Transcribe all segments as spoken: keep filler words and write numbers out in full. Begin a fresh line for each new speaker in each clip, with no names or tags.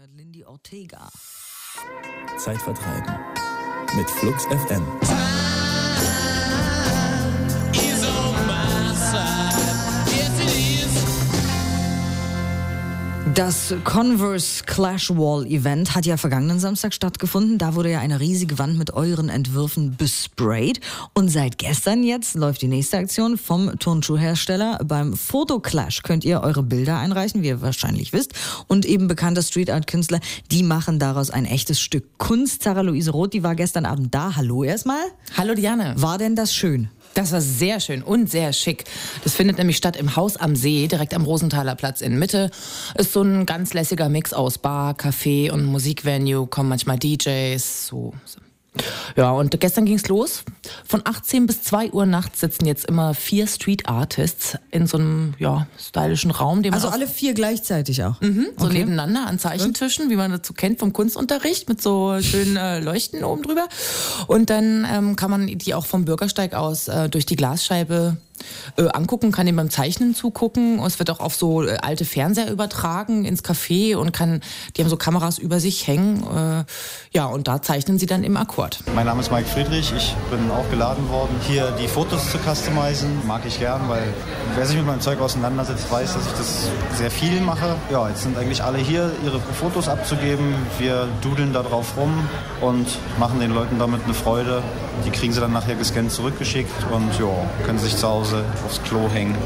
neunzehnhundert Lindy Ortega.
Zeitvertreiben mit Flux F M.
Das Converse Clash Wall Event hat ja vergangenen Samstag stattgefunden. Da wurde ja eine riesige Wand mit euren Entwürfen besprayt. Und seit gestern jetzt läuft die nächste Aktion vom Turnschuhhersteller. Beim Fotoclash könnt ihr eure Bilder einreichen, wie ihr wahrscheinlich wisst. Und eben bekannte Street Art Künstler, die machen daraus ein echtes Stück Kunst. Sarah Luise Roth, die war gestern Abend da. Hallo erstmal.
Hallo Diane.
War denn das schön?
Das war sehr schön und sehr schick. Das findet nämlich statt im Haus am See, direkt am Rosenthaler Platz in Mitte. Ist so ein ganz lässiger Mix aus Bar, Café und Musikvenue, kommen manchmal D Js, so. Ja, und gestern ging's los. Von achtzehn bis zwei Uhr nachts sitzen jetzt immer vier Street Artists in so einem, ja, stylischen Raum. Den man
also alle vier gleichzeitig auch?
Mhm, so
okay.
Nebeneinander an Zeichentischen, wie man dazu kennt vom Kunstunterricht, mit so schönen äh, Leuchten oben drüber. Und dann ähm, kann man die auch vom Bürgersteig aus äh, durch die Glasscheibe Äh, angucken, kann ihm beim Zeichnen zugucken. Und es wird auch auf so äh, alte Fernseher übertragen ins Café und kann, die haben so Kameras über sich hängen. Äh, ja, und da zeichnen sie dann im Akkord.
Mein Name ist Mike Friedrich. Ich bin auch geladen worden, hier die Fotos zu customizen. Mag ich gern, weil wer sich mit meinem Zeug auseinandersetzt, weiß, dass ich das sehr viel mache. Ja, jetzt sind eigentlich alle hier, ihre Fotos abzugeben. Wir dudeln da drauf rum und machen den Leuten damit eine Freude. Die kriegen sie dann nachher gescannt zurückgeschickt und ja, können sich zu Hause aufs Klo hängen.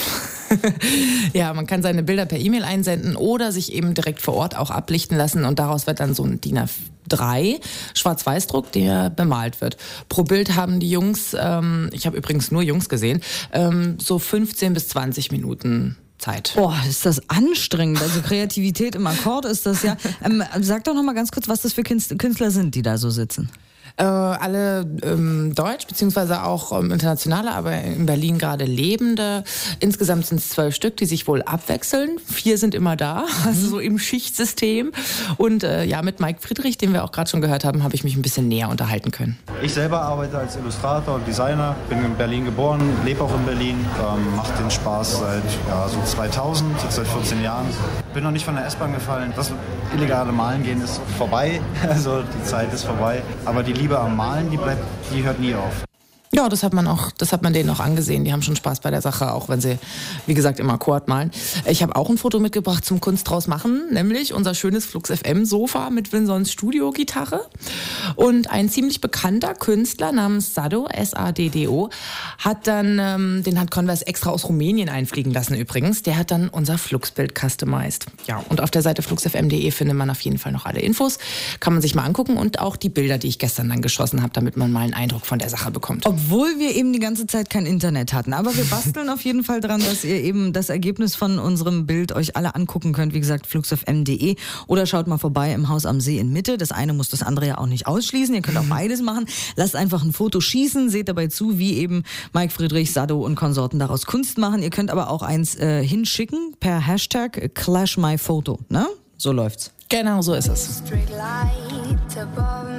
Ja, man kann seine Bilder per E-Mail einsenden oder sich eben direkt vor Ort auch ablichten lassen und daraus wird dann so ein D I N A drei Schwarz-Weiß-Druck, der bemalt wird. Pro Bild haben die Jungs, ähm, ich habe übrigens nur Jungs gesehen, ähm, so fünfzehn bis zwanzig Minuten Zeit.
Boah, ist das anstrengend. Also Kreativität im Akkord ist das ja. Ähm, sag doch noch mal ganz kurz, was das für Künstler sind, die da so sitzen.
Äh, alle ähm, deutsch, beziehungsweise auch ähm, internationale, aber in Berlin gerade lebende. Insgesamt sind es zwölf Stück, die sich wohl abwechseln. Vier sind immer da, also so im Schichtsystem. Und äh, ja, mit Mike Friedrich, den wir auch gerade schon gehört haben, habe ich mich ein bisschen näher unterhalten können.
Ich selber arbeite als Illustrator und Designer, bin in Berlin geboren, lebe auch in Berlin, ähm, mache den Spaß seit ja, so zweitausend, jetzt seit vierzehn Jahren. Bin noch nicht von der S-Bahn gefallen. Das illegale Malen gehen ist vorbei, also die Zeit ist vorbei. Aber die Liebe am Malen, die bleibt, die hört nie auf.
Ja, das hat man auch, das hat man denen auch angesehen. Die haben schon Spaß bei der Sache, auch wenn sie, wie gesagt, im Akkord malen. Ich habe auch ein Foto mitgebracht zum Kunst draus machen, nämlich unser schönes Flux F M Sofa mit Vinsons Studio-Gitarre. Und ein ziemlich bekannter Künstler namens Sado, S A D D O, hat dann, ähm, den hat Converse extra aus Rumänien einfliegen lassen übrigens. Der hat dann unser Fluxbild customized. Ja, und auf der Seite flux f m punkt d e findet man auf jeden Fall noch alle Infos. Kann man sich mal angucken und auch die Bilder, die ich gestern dann geschossen habe, damit man mal einen Eindruck von der Sache bekommt.
Obwohl wir eben die ganze Zeit kein Internet hatten. Aber wir basteln auf jeden Fall dran, dass ihr eben das Ergebnis von unserem Bild euch alle angucken könnt. Wie gesagt, flux f m punkt d e oder schaut mal vorbei im Haus am See in Mitte. Das eine muss das andere ja auch nicht ausschließen. Ihr könnt auch beides machen. Lasst einfach ein Foto schießen, seht dabei zu, wie eben Mike Friedrich, Sado und Konsorten daraus Kunst machen. Ihr könnt aber auch eins äh, hinschicken per Hashtag ClashMyPhoto. Ne? So läuft's.
Genau so ist es.